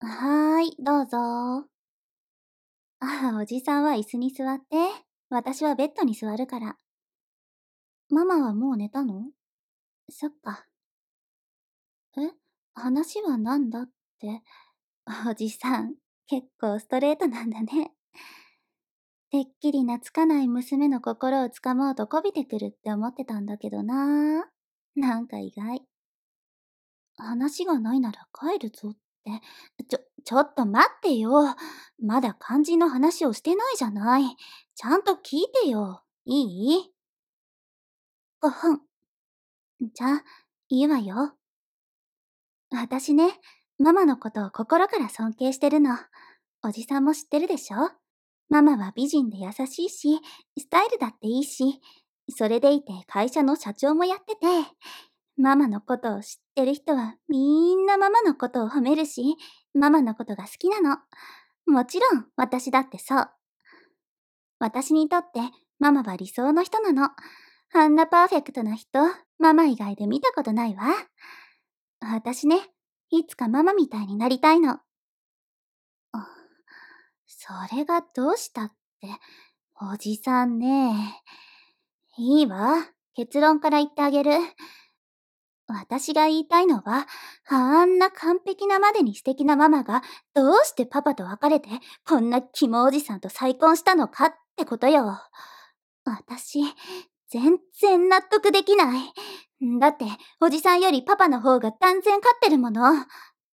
はーい、どうぞ。おじさんは椅子に座って。私はベッドに座るから。ママはもう寝たの？そっか。え、話はなんだって。おじさん、結構ストレートなんだね。てっきり懐かない娘の心をつかもうとこびてくるって思ってたんだけどな。なんか意外。話がないなら帰るぞって。ちょっと待ってよ。まだ肝心の話をしてないじゃない。ちゃんと聞いてよ。いい？5分。じゃあ、言うわよ。私ね、ママのことを心から尊敬してるの。おじさんも知ってるでしょ？ママは美人で優しいし、スタイルだっていいし、それでいて会社の社長もやってて、ママのことを知ってる人はみんなママのことを褒めるし、ママのことが好きなの。もちろん私だってそう。私にとってママは理想の人なの。あんなパーフェクトな人、ママ以外で見たことないわ。私ね、いつかママみたいになりたいの。あ、それがどうしたって、おじさんね。いいわ。結論から言ってあげる。私が言いたいのは、あんな完璧なまでに素敵なママが、どうしてパパと別れて、こんなキモおじさんと再婚したのかってことよ。私、全然納得できない。だって、おじさんよりパパの方が断然勝ってるもの。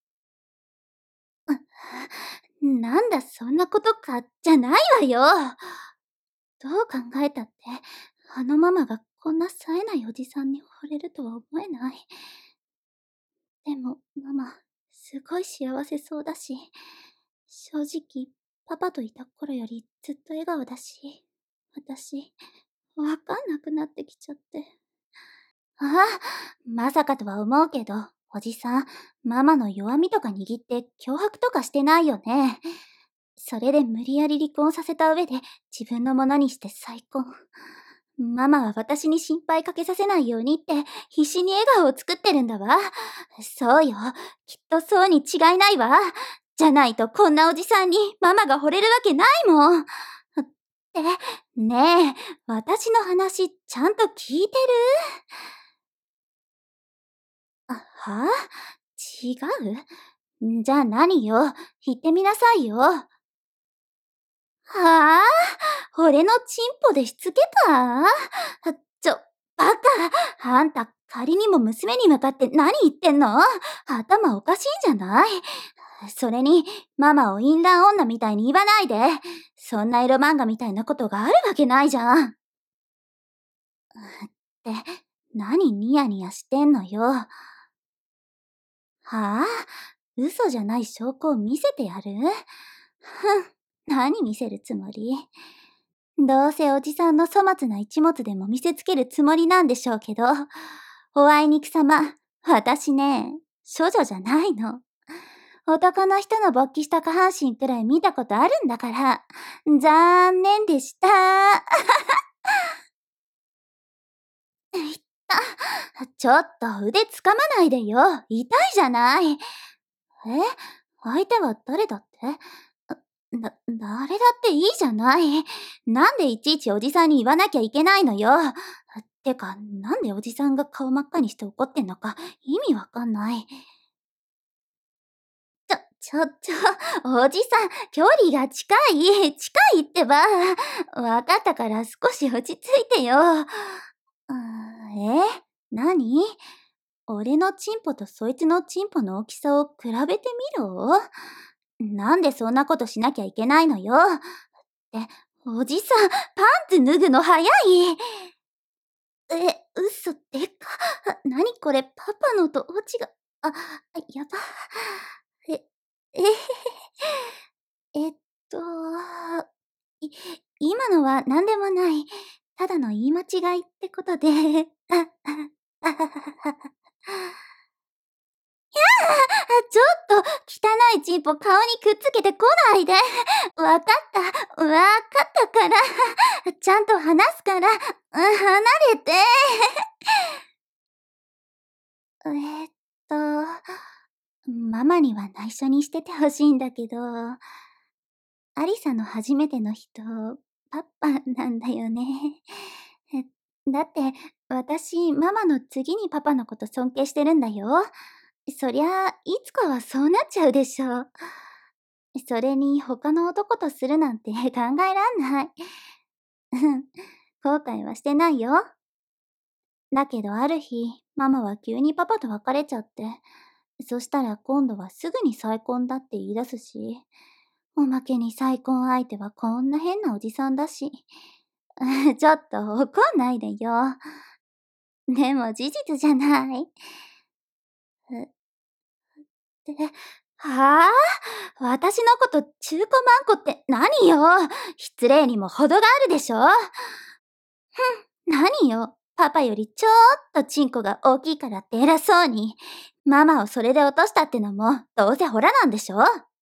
なんだそんなことか、じゃないわよ。どう考えたって、あのママがこんな冴えないおじさんに惚れるとは思えない。でも、ママ、すごい幸せそうだし、正直、パパといた頃よりずっと笑顔だし、私、わかんなくなってきちゃって。ああ、まさかとは思うけど、おじさん、ママの弱みとか握って脅迫とかしてないよね。それで無理やり離婚させた上で自分のものにして再婚。ママは私に心配かけさせないようにって必死に笑顔を作ってるんだわ。そうよ。きっとそうに違いないわ。じゃないとこんなおじさんにママが惚れるわけないもん。って、ねえ、私の話ちゃんと聞いてる？はあ？違う？じゃあ何よ。言ってみなさいよ。はあ？俺のチンポでしつけた？ちょ、バカ！あんた、仮にも娘に向かって何言ってんの？頭おかしいんじゃない？それに、ママを淫乱女みたいに言わないで。そんなエロ漫画みたいなことがあるわけないじゃん。って、何ニヤニヤしてんのよ。はあ？嘘じゃない証拠を見せてやる？ふん、何見せるつもり？どうせおじさんの粗末な一物でも見せつけるつもりなんでしょうけど、おあいにくさま、私ね、処女じゃないの。男の人の勃起した下半身くらい見たことあるんだから、残念でした。いった。ちょっと腕つかまないでよ。痛いじゃない。相手は誰だって？誰だっていいじゃない。なんでいちいちおじさんに言わなきゃいけないのよ。てか、なんでおじさんが顔真っ赤にして怒ってんのか意味わかんない。おじさん、距離が近いってば。わかったから少し落ち着いてよ。何？俺のチンポとそいつのチンポの大きさを比べてみろ？なんでそんなことしなきゃいけないのよ。おじさん、パンツ脱ぐの早い。嘘でか。なにこれ、パパのと大違が、やば。え、えへへ。えっと、い、今のは何でもない。ただの言い間違いってことで。ちょっと、汚いチンポ顔にくっつけてこないで。わかった、わかったから。ちゃんと話すから、離れて。えーっと、 ママには内緒にしててほしいんだけど、アリサの初めての人、パパなんだよね。えだって、私、ママの次にパパのこと尊敬してるんだよ。そりゃ、いつかはそうなっちゃうでしょ。それに、他の男とするなんて考えらんない。うん、後悔はしてないよ。だけどある日、ママは急にパパと別れちゃって、そしたら今度はすぐに再婚だって言い出すし、おまけに再婚相手はこんな変なおじさんだし。ちょっと怒んないでよ。でも事実じゃない。って、はぁ、私のこと中古マンコって何よ。失礼にも程があるでしょ。何よ。パパよりちょっとチンコが大きいからって偉そうに。ママをそれで落としたってのも、どうせホラなんでしょ。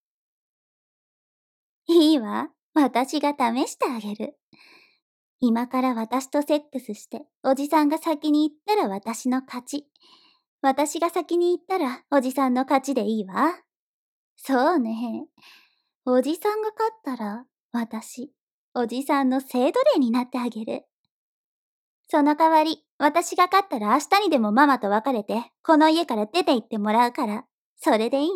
いいわ。私が試してあげる。今から私とセックスして、おじさんが先に行ったら私の勝ち。私が先に行ったらおじさんの勝ちでいいわ。そうね。おじさんが勝ったら、私、おじさんの性奴隷になってあげる。その代わり、私が勝ったら明日にでもママと別れて、この家から出て行ってもらうから。それでいい？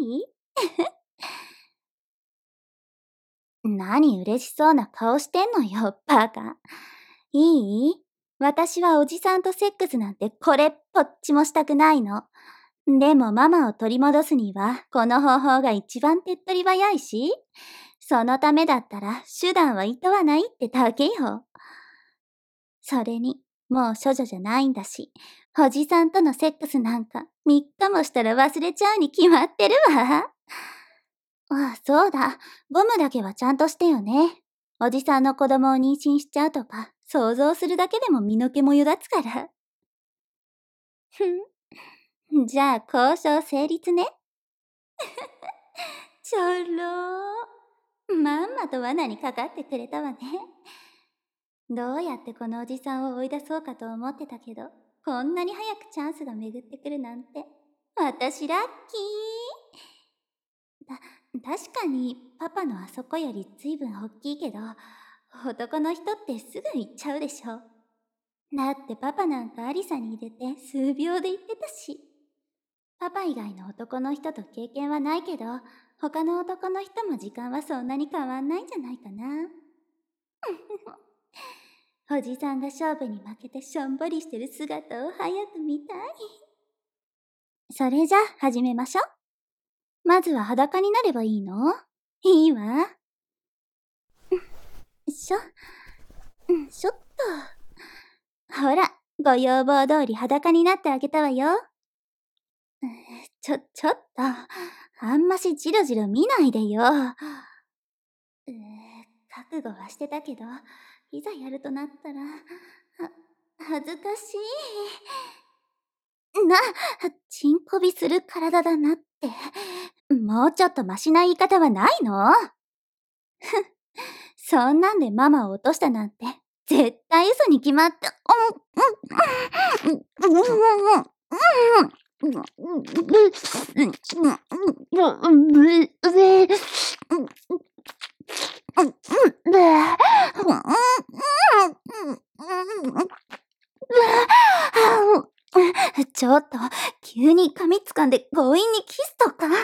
何嬉しそうな顔してんのよ、バカ。いい？私はおじさんとセックスなんてこれっぽっちもしたくないの。でもママを取り戻すには、この方法が一番手っ取り早いし、そのためだったら手段はいとわないってだけよ。それに、もう処女じゃないんだし、おじさんとのセックスなんか3日もしたら忘れちゃうに決まってるわ。ああ、そうだ。ゴムだけはちゃんとしてよね。おじさんの子供を妊娠しちゃうとか、想像するだけでも身の毛もよだつから。ふん。じゃあ、交渉成立ね。ちょろー。まんまと罠にかかってくれたわね。どうやってこのおじさんを追い出そうかと思ってたけど、こんなに早くチャンスが巡ってくるなんて。私ラッキー。確かにパパのあそこよりずいぶん大きいけど、男の人ってすぐ行っちゃうでしょ。だってパパなんかアリサに入れて数秒で言ってたし。パパ以外の男の人と経験はないけど、他の男の人も時間はそんなに変わんないんじゃないかな。おじさんが勝負に負けてしょんぼりしてる姿を早く見たい。それじゃ始めましょ。まずは裸になればいいの？いいわ。しょ、しょっと。ほら、ご要望通り裸になってあげたわよ。ちょっと。あんましじろじろ見ないでよ。覚悟はしてたけど、いざやるとなったら、恥ずかしい。チンコビする体だなって。もうちょっとマシな言い方はないの？そんなんでママを落としたなんて、絶対嘘に決まって。ちょっと、急に髪掴んで強引にキスとか。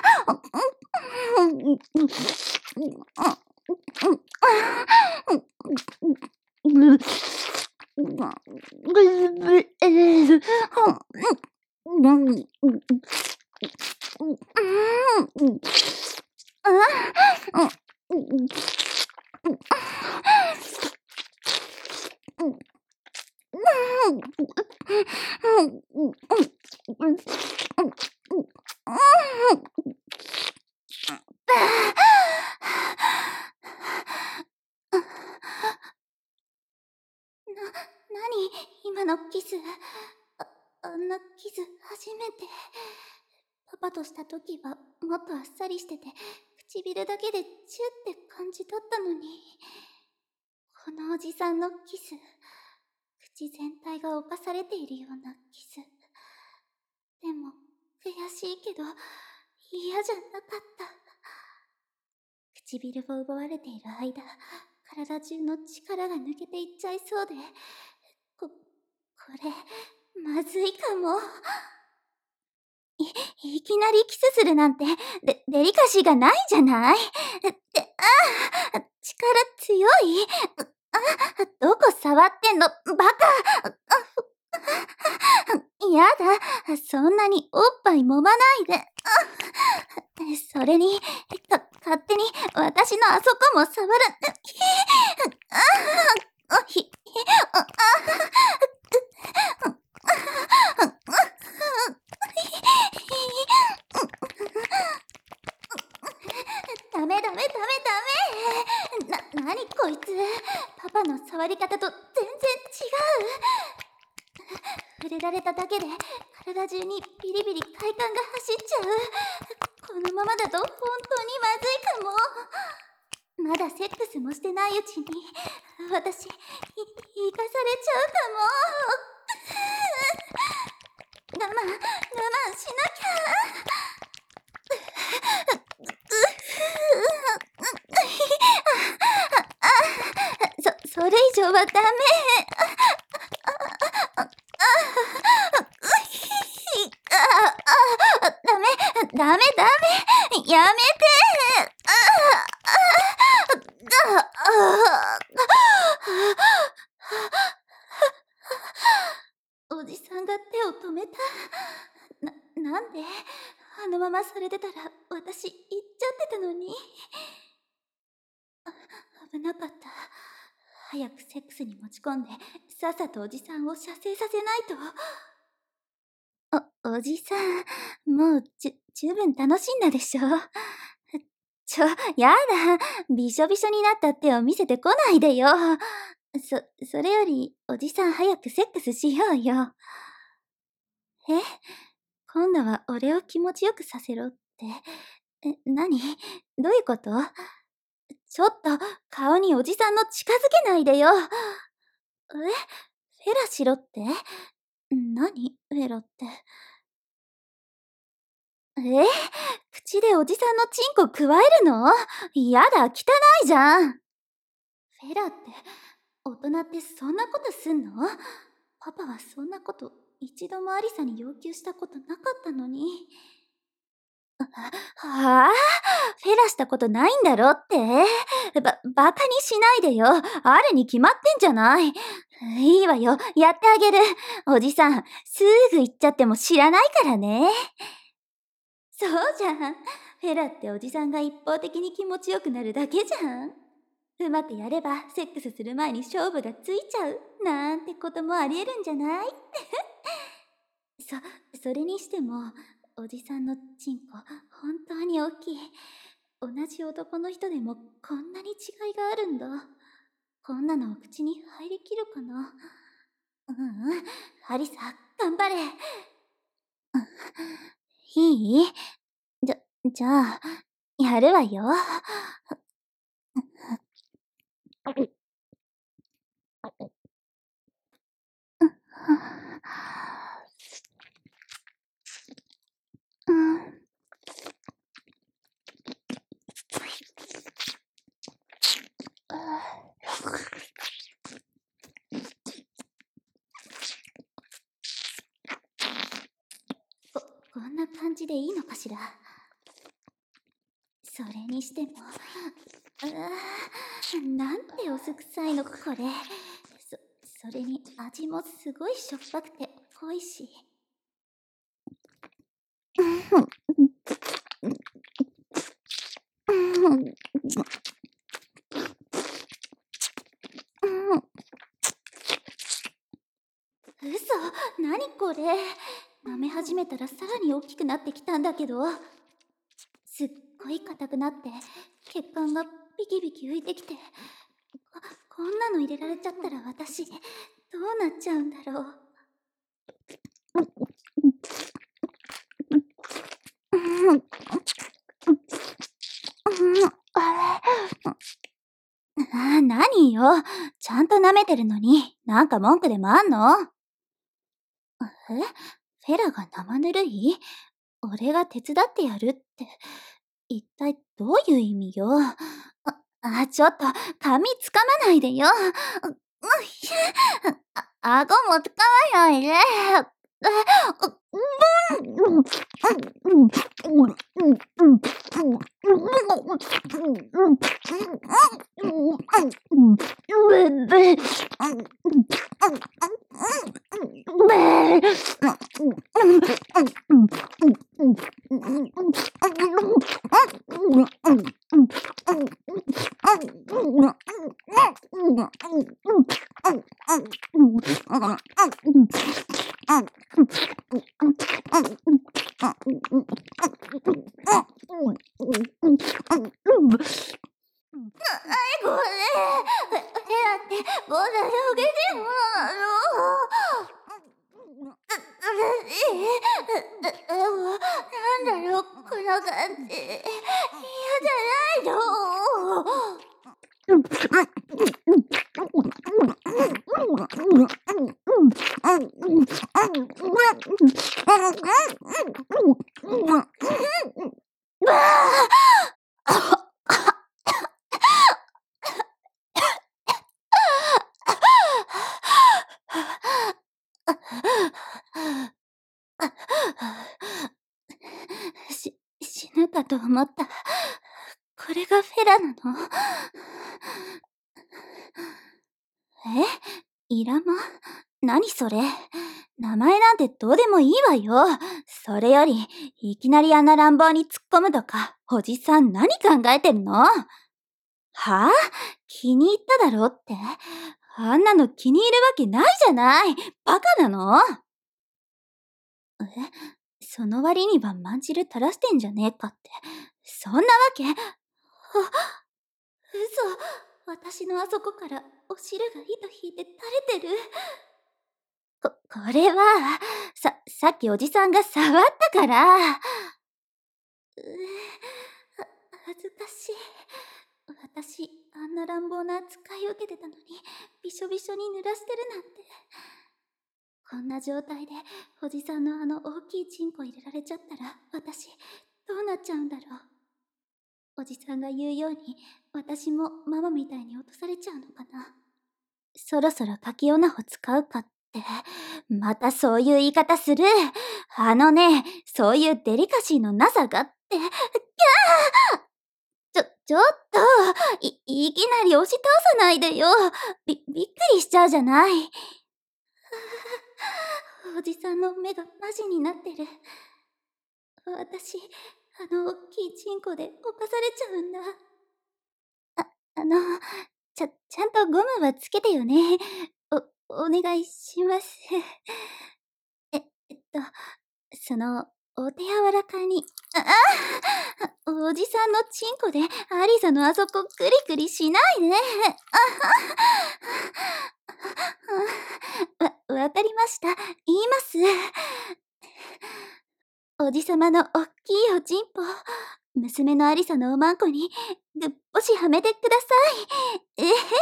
何今のキス。あんなキス初めて。パパとした時はもっとあっさりしてて、唇だけでチュって感じだったのに。このおじさんのキス。口全体が侵されているようなキス。でも、悔しいけど、 嫌じゃなかった。唇を奪われている間、体中の力が抜けていっちゃいそうで、これ、まずいかも。いきなりキスするなんて、デリカシーがないじゃない。力強い。どこ触ってんの、バカ。やだ、そんなにおっぱい揉まないで。それに、勝手に私のあそこも触る。ダメダメダメダメ。なにこいつ。パパの触り方と全然違う。触れられただけで体中にビリビリ快感が走っちゃう。このままだと本当にまずいかも。まだセックスもしてないうちに私生かされちゃうかも。我慢しなきゃ。それ以上はダメ。ダメやめて。おじさんが手を止めた。なんであのままされてたら私行っちゃってたのに。危なかった。早くセックスに持ち込んでさっさとおじさんを射精させないと。おじさん、もう十分楽しんだでしょ。やだ。びしょびしょになった手を見せてこないでよ。それより、おじさん早くセックスしようよ。今度は俺を気持ちよくさせろって。何？どういうこと？ちょっと、顔におじさんの近づけないでよ。フェラしろって？何？フェラって。口でおじさんのチンコくわえるの？やだ、汚いじゃん。フェラって、大人ってそんなことすんの？パパはそんなこと一度もアリサに要求したことなかったのに。はあ？フェラしたことないんだろって。バカにしないでよ。あるに決まってんじゃない。いいわよ、やってあげる。おじさん、すぐ行っちゃっても知らないからね。そうじゃん。フェラっておじさんが一方的に気持ちよくなるだけじゃん。うまくやればセックスする前に勝負がついちゃうなんてこともありえるんじゃない？それにしてもおじさんのチンコ本当に大きい。同じ男の人でもこんなに違いがあるんだ。こんなの口に入りきるかな。アリサ、頑張れ。いい？じゃあ、やるわよ。こんな感じでいいのかしら。それにしても、なんてお酢臭いのこれ。それに味もすごいしょっぱくて濃いし。嘘、なにこれ。舐め始めたらさらに大きくなってきたんだけど。すっごい硬くなって血管がビキビキ浮いてきて、こんなの入れられちゃったら私どうなっちゃうんだろう。何よ、ちゃんと舐めてるのになんか文句でもあんの？フェラが生ぬるい？ 俺が手伝ってやるって、一体どういう意味よ。ちょっと、髪つかまないでよ。顎もつかまないで。ごめん。手だってもうだけでもでも、なんだろう、この感じ。嫌じゃないの。死ぬかと思った。これがフェラなの？イラマ？何それ？名前なんてどうでもいいわよ。それより、いきなりあんな乱暴に突っ込むとか、おじさん何考えてるの？はぁ？気に入っただろって？あんなの気に入るわけないじゃない。バカなの？その割にはまんじる垂らしてんじゃねえかって。そんなわけ？嘘。私のあそこからお汁が糸引いて垂れてる。これは、さっきおじさんが触ったから。恥ずかしい。私、あんな乱暴な扱い受けてたのに、びしょびしょに濡らしてるなんて。こんな状態で、おじさんのあの大きいチンコ入れられちゃったら、私、どうなっちゃうんだろう。おじさんが言うように、私もママみたいに落とされちゃうのかな。そろそろ柿オナホ使うかって、またそういう言い方する。そういうデリカシーのなさがって、キャー！ちょっと、いきなり押し倒さないでよ。びっくりしちゃうじゃない。おじさんの目がマジになってる。私、あの大きいチンコで侵されちゃうんだ。ちゃんとゴムはつけてよね。お願いします。お手柔らかに。おじさんのチンコでアリサのあそこクリクリしないで。わかりました。言います。おじさまのおっきいおちんぽ、娘のアリサのおまんこにぐっぽしはめてください。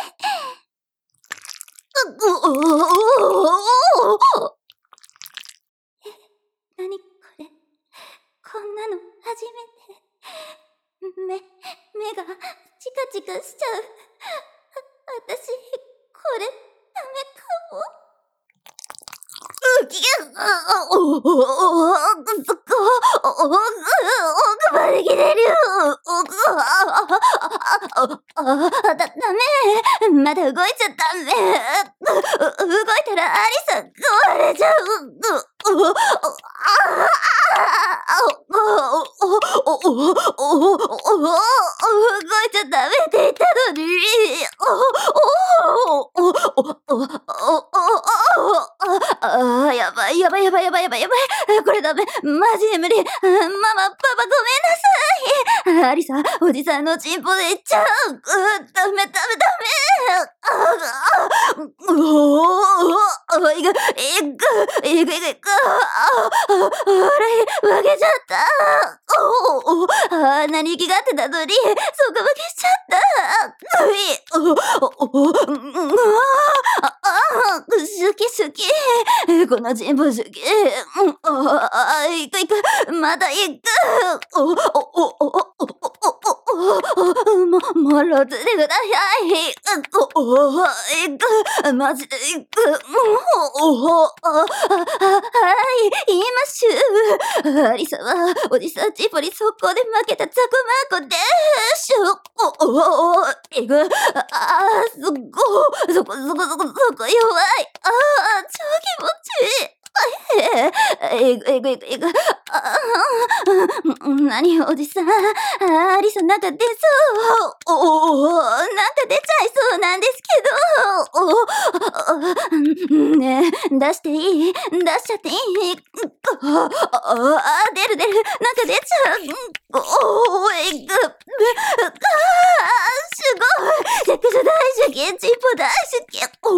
何これ。こんなの初めて。目がチカチカしちゃう。私、これ、ダメかも。奥まで来てるよ。ダメ。まだ動いちゃダメ。動いたらアリサ壊れちゃう。動いちゃダメって言ったのに。やばい。これダメ。マジで無理。ママ、パパごめんなさい。アリサ、おじさんのチンポでいっちゃう。ダメ。負けちゃった。あんなに息がってたのに、そこ負けしちゃった。 好き好き。このチンポ好き。行く行く。まだ行く。もろずれください。行く。マジで行く。言いましゅ。アリサは、おじさんチンポに速攻で負けたザコマーコでーしゅ。行く。すっごい。そこ弱い。超気持ちいい。えぐ。何おじさん。アリサなんか出そう。なんか出ちゃいそうなんですけど。ねえ、出していい？出しちゃっていい？出る。なんか出ちゃう。えぐ。すごい。セックス大好き。チンポ大好き。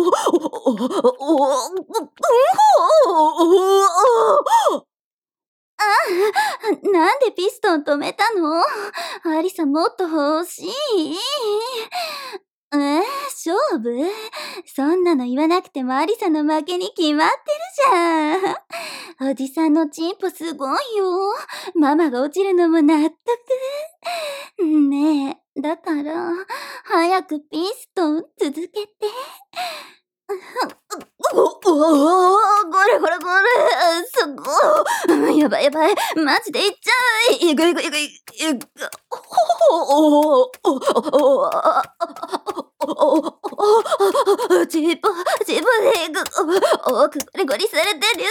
なんでピストン止めたの？アリサもっと欲しい？勝負？そんなの言わなくてもアリサの負けに決まってるじゃん。おじさんのチンポすごいよ。ママが落ちるのも納得。ねえ、だから、早くピストン続けて。ゴレ、すごい。やばい。マジでいっちゃい。いく。チーポでいく。ゴリされてる。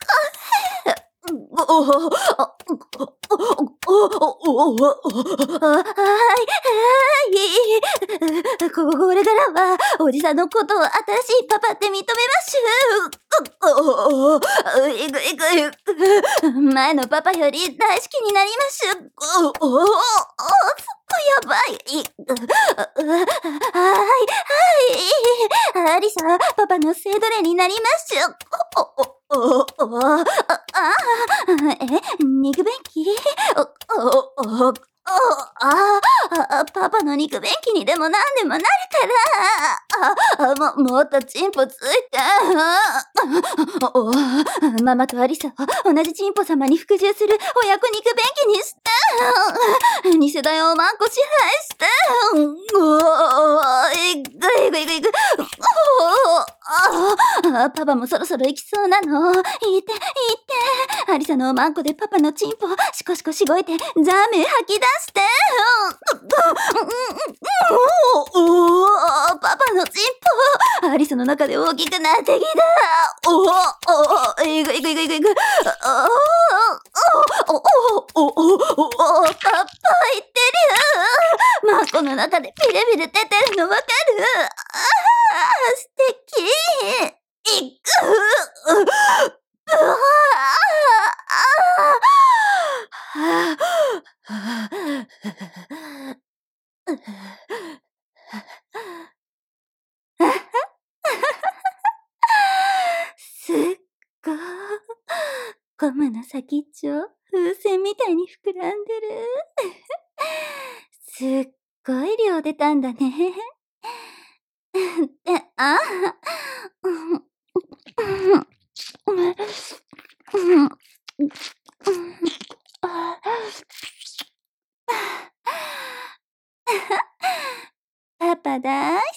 これからは、おじさんのことを新しいパパって認めましゅ。いく。前のパパより大好きになりましゅ。やばい。アリサ、パパの性奴隷になりましゅ。肉便器？パパの肉便器にでもなんでもなるから。もっとチンポついて。ママとアリサは同じチンポ様に服従する親子肉便器にして。二世代をマンコ支配して。いく。パパもそろそろ行きそうなの。行って。アリサのマンコでパパのチンポシコシコしごいてザーメン吐き出して。パパのチンポアリサの中で大きくなってきた。いく。パパ言ってる。マンコの中でビレビレ出てるのわかる？素敵。いく。すっごい。ゴムの先っちょ、風船みたいに膨らんでる。すっごい量出たんだね。パパ大好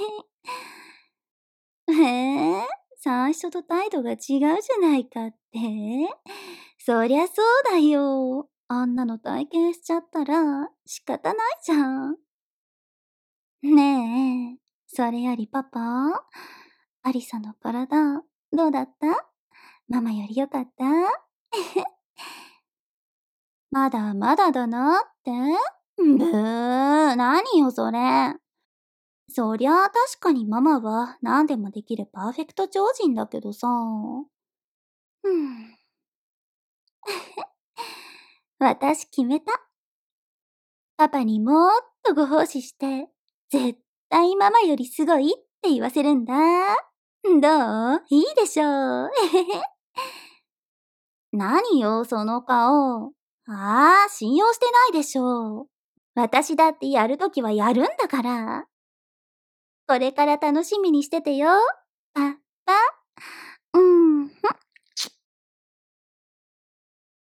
き。最初と態度が違うじゃないかって？そりゃそうだよ。あんなの体験しちゃったら仕方ないじゃん。ねえ、それよりパパ、アリサの体、どうだった？ママよりよかった？まだまだだなって？何よそれ。そりゃあ確かにママは何でもできるパーフェクト超人だけどさ。私決めた。パパにもっとご奉仕して、絶対ママよりすごいって言わせるんだ。どう？いいでしょう。何よ、その顔。信用してないでしょう。私だってやるときはやるんだから。これから楽しみにしててよ。パうーん、ふん。